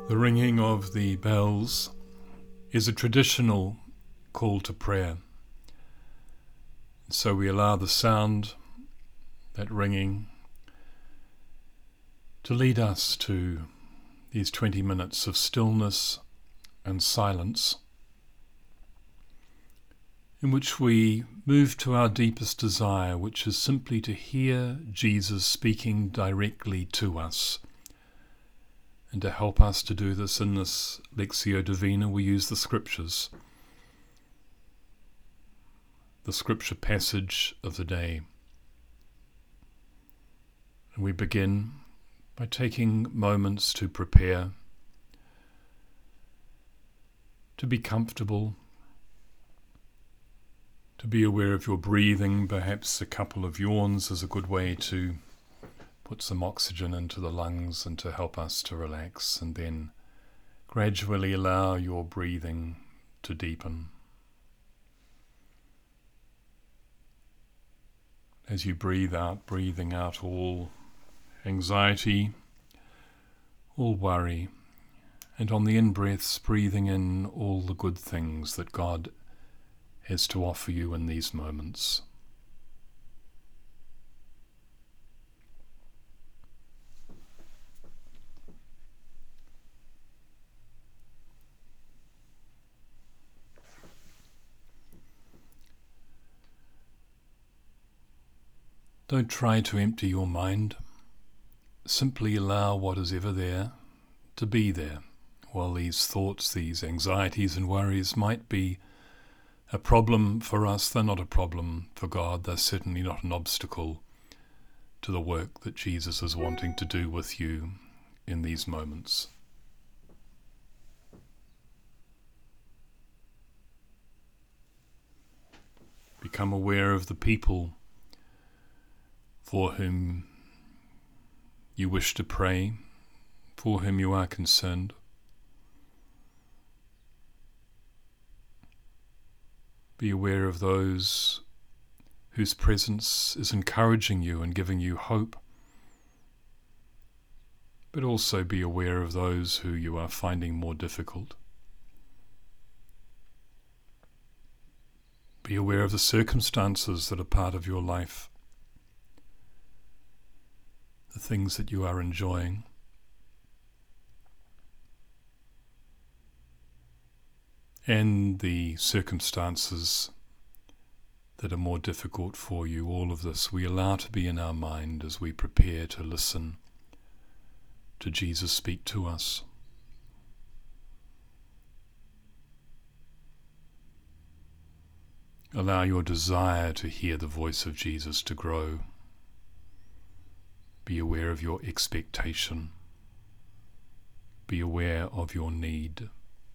The ringing of the bells is a traditional call to prayer. So we allow the sound, that ringing, to lead us to these 20 minutes of stillness and silence, in which we move to our deepest desire, which is simply to hear Jesus speaking directly to us. And to help us to do this in this Lectio Divina, we use the Scriptures, the Scripture passage of the day. And we begin by taking moments to prepare, to be comfortable, to be aware of your breathing. Perhaps a couple of yawns is a good way to put some oxygen into the lungs and to help us to relax, and then gradually allow your breathing to deepen. As you breathe out, breathing out all anxiety, all worry, and on the in-breaths, breathing in all the good things that God has to offer you in these moments. Don't try to empty your mind. Simply allow what is ever there to be there. While these thoughts, these anxieties and worries might be a problem for us, they're not a problem for God. They're certainly not an obstacle to the work that Jesus is wanting to do with you in these moments. Become aware of the people for whom you wish to pray, for whom you are concerned. Be aware of those whose presence is encouraging you and giving you hope, but also be aware of those who you are finding more difficult. Be aware of the circumstances that are part of your life, the things that you are enjoying. And the circumstances that are more difficult for you. All of this we allow to be in our mind as we prepare to listen to Jesus speak to us. Allow your desire to hear the voice of Jesus to grow. Be aware of your expectation. Be aware of your need.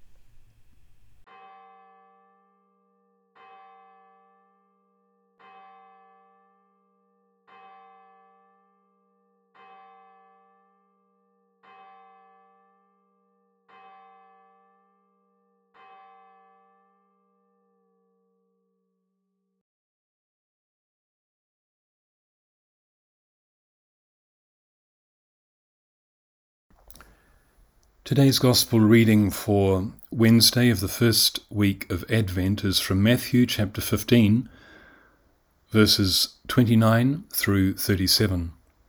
Today's Gospel reading for Wednesday of the first week of Advent is from Matthew chapter 15, verses 29 through 37.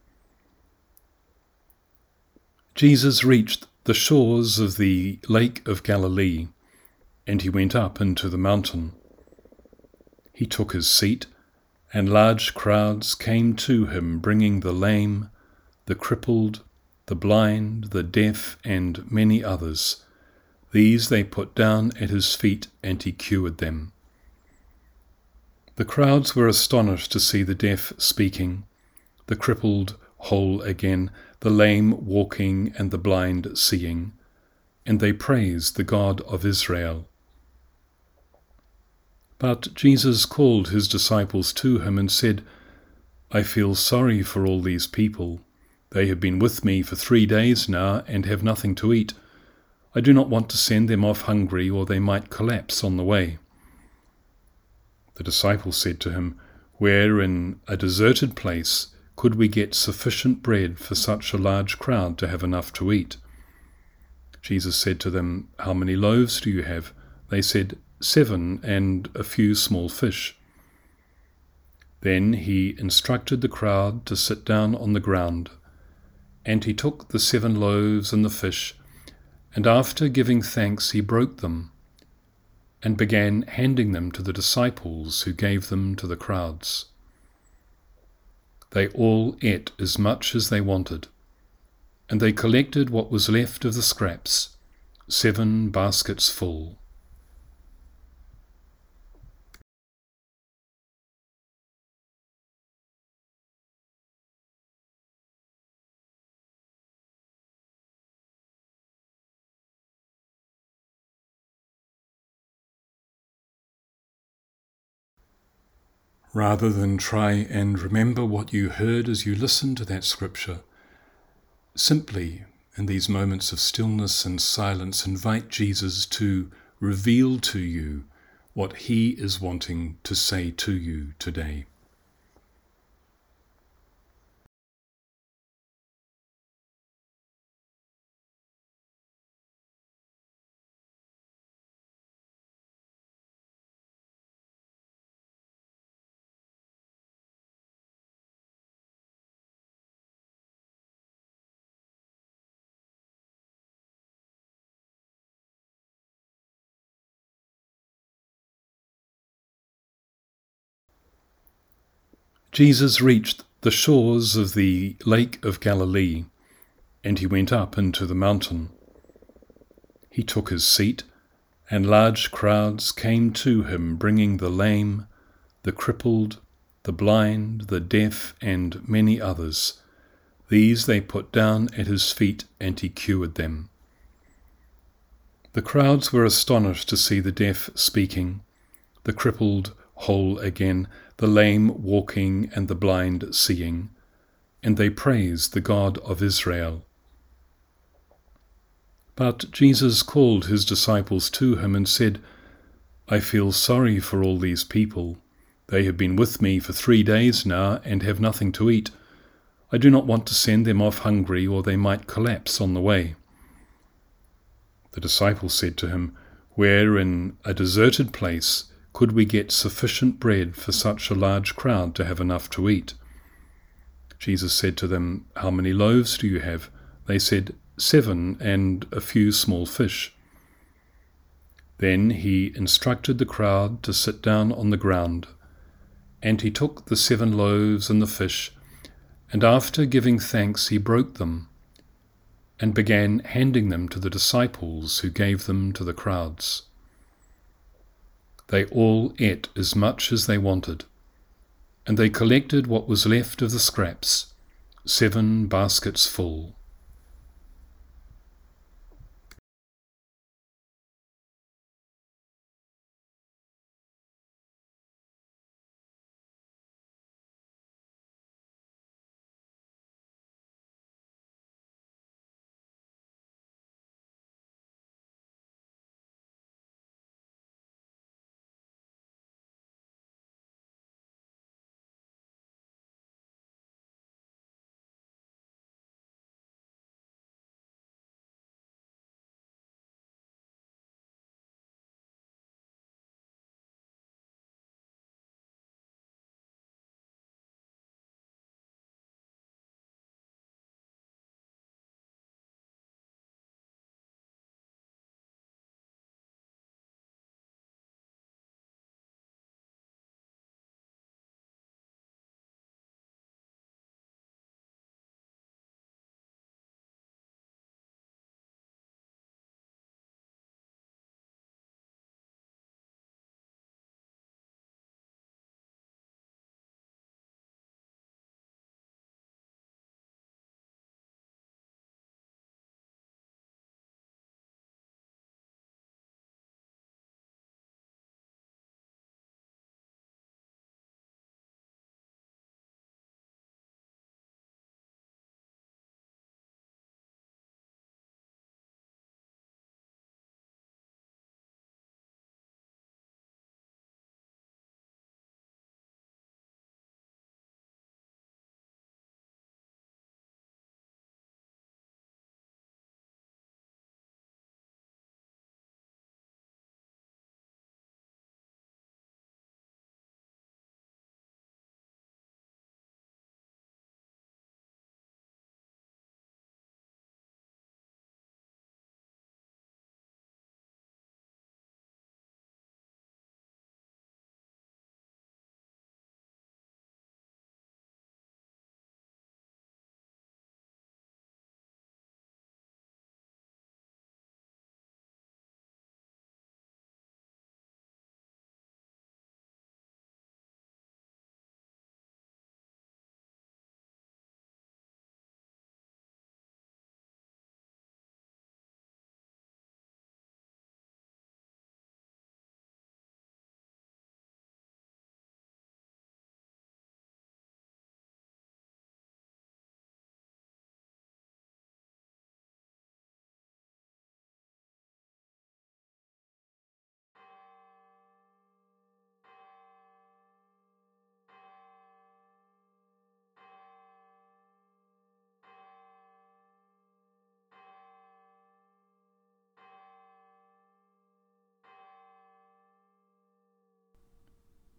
Jesus reached the shores of the Lake of Galilee, and he went up into the mountain. He took his seat, and large crowds came to him, bringing the lame, the crippled, the blind, the deaf, and many others. These they put down at his feet, and he cured them. The crowds were astonished to see the deaf speaking, the crippled whole again, the lame walking, and the blind seeing, and they praised the God of Israel. But Jesus called his disciples to him and said, "I feel sorry for all these people. They have been with me for 3 days now and have nothing to eat. I do not want to send them off hungry, or they might collapse on the way." The disciples said to him, "Where in a deserted place could we get sufficient bread for such a large crowd to have enough to eat?" Jesus said to them, "How many loaves do you have?" They said, 7, and a few small fish. Then he instructed the crowd to sit down on the ground, and he took the 7 loaves and the fish, and after giving thanks he broke them, and began handing them to the disciples, who gave them to the crowds. They all ate as much as they wanted, and they collected what was left of the scraps, 7 baskets full. Rather than try and remember what you heard as you listened to that scripture, simply, in these moments of stillness and silence, invite Jesus to reveal to you what he is wanting to say to you today. Jesus reached the shores of the Lake of Galilee, and he went up into the mountain. He took his seat, and large crowds came to him, bringing the lame, the crippled, the blind, the deaf, and many others. These they put down at his feet, and he cured them. The crowds were astonished to see the deaf speaking, the crippled whole again, the lame walking, and the blind seeing, and they praised the God of Israel. But Jesus called his disciples to him and said, "I feel sorry for all these people. They have been with me for 3 days now and have nothing to eat. I do not want to send them off hungry, or they might collapse on the way." The disciples said to him, "Where in a deserted place could we get sufficient bread for such a large crowd to have enough to eat?" Jesus said to them, "How many loaves do you have?" They said, 7, and a few small fish. Then he instructed the crowd to sit down on the ground, and he took the 7 loaves and the fish, and after giving thanks he broke them, and began handing them to the disciples, who gave them to the crowds. They all ate as much as they wanted, and they collected what was left of the scraps, 7 baskets full.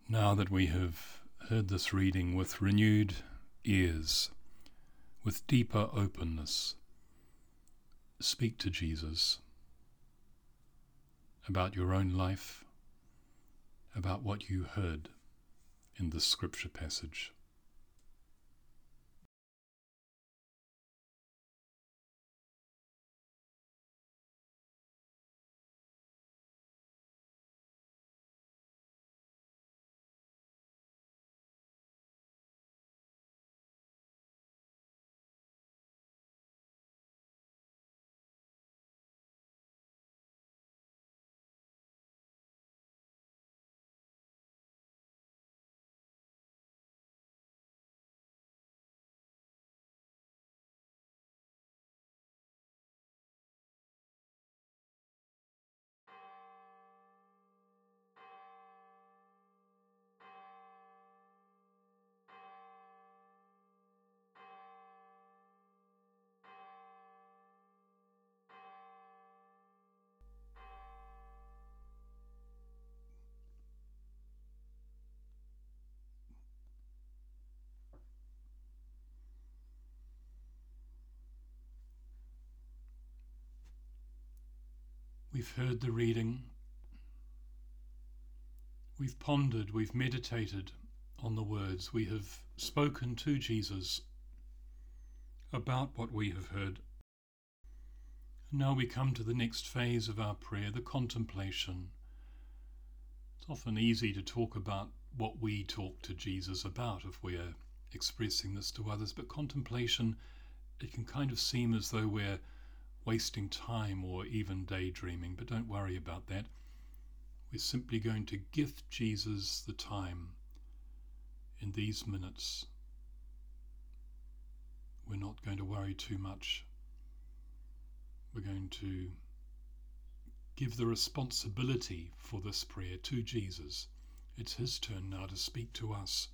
Now that we have heard this reading with renewed ears, with deeper openness, speak to Jesus about your own life, about what you heard in this scripture passage. We've heard the reading, we've pondered, we've meditated on the words, we have spoken to Jesus about what we have heard. And now we come to the next phase of our prayer, the contemplation. It's often easy to talk about what we talk to Jesus about if we're expressing this to others, but contemplation, it can kind of seem as though we're wasting time or even daydreaming, but don't worry about that. We're simply going to gift Jesus the time in these minutes. We're not going to worry too much. We're going to give the responsibility for this prayer to Jesus. It's his turn now to speak to us.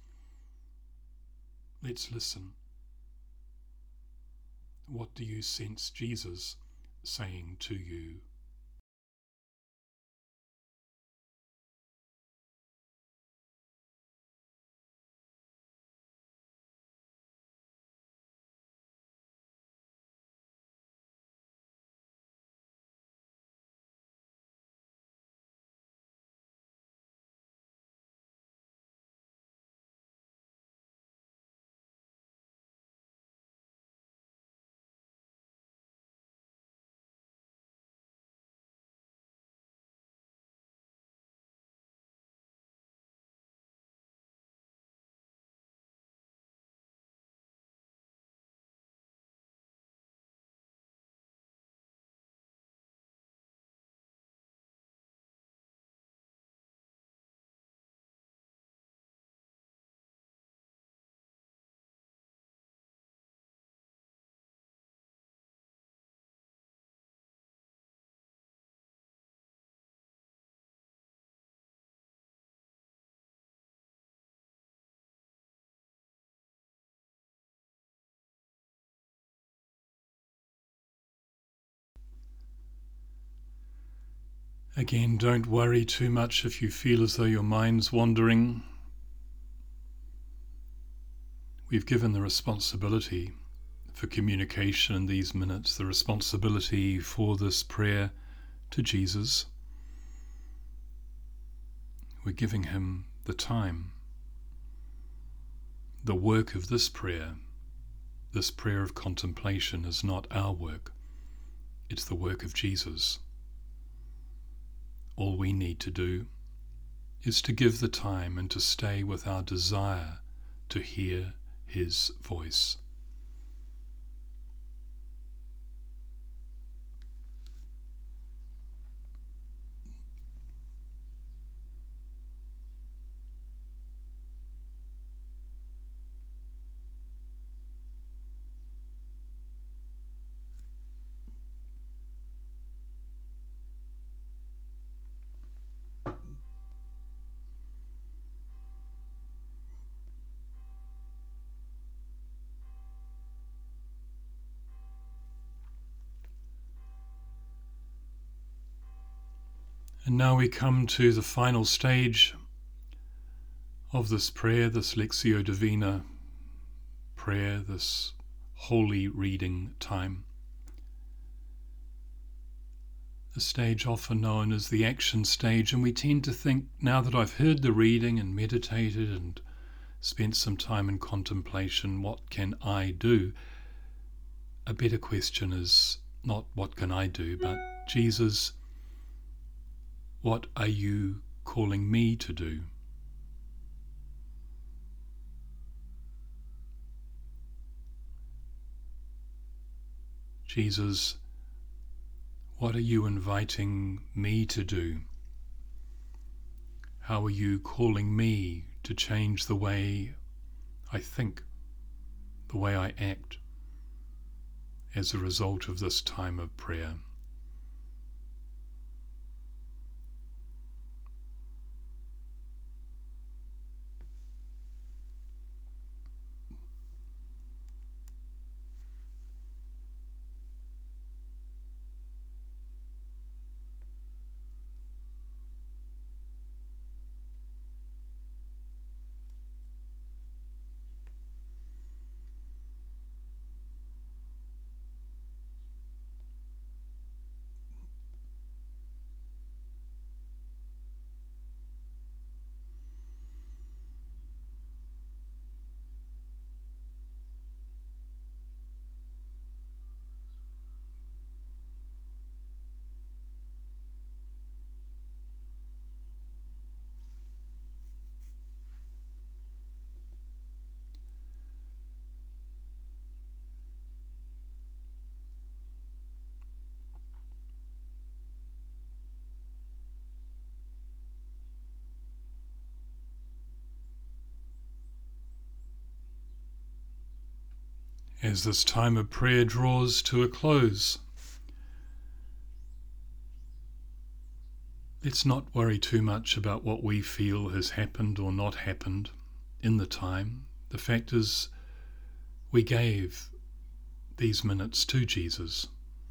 Let's listen. What do you sense Jesus saying to you? Again, don't worry too much if you feel as though your mind's wandering. We've given the responsibility for communication in these minutes, the responsibility for this prayer to Jesus. We're giving him the time. The work of this prayer of contemplation, is not our work. It's the work of Jesus. All we need to do is to give the time and to stay with our desire to hear his voice. And now we come to the final stage of this prayer, this Lectio Divina prayer, this holy reading time. The stage often known as the action stage, and we tend to think, now that I've heard the reading and meditated and spent some time in contemplation, what can I do? A better question is not what can I do, but Jesus, what are you calling me to do? Jesus, what are you inviting me to do? How are you calling me to change the way I think, the way I act, as a result of this time of prayer? As this time of prayer draws to a close, let's not worry too much about what we feel has happened or not happened in the time. The fact is, we gave these minutes to Jesus.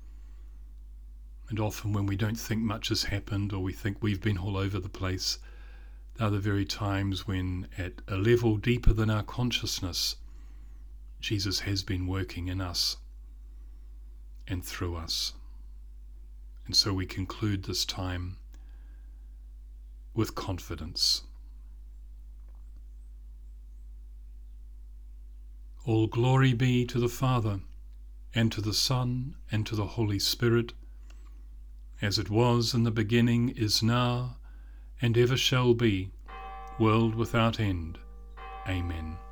And often when we don't think much has happened, or we think we've been all over the place, they're the very times when, at a level deeper than our consciousness, Jesus has been working in us and through us. And so we conclude this time with confidence. All glory be to the Father, and to the Son, and to the Holy Spirit, as it was in the beginning, is now, and ever shall be, world without end. Amen.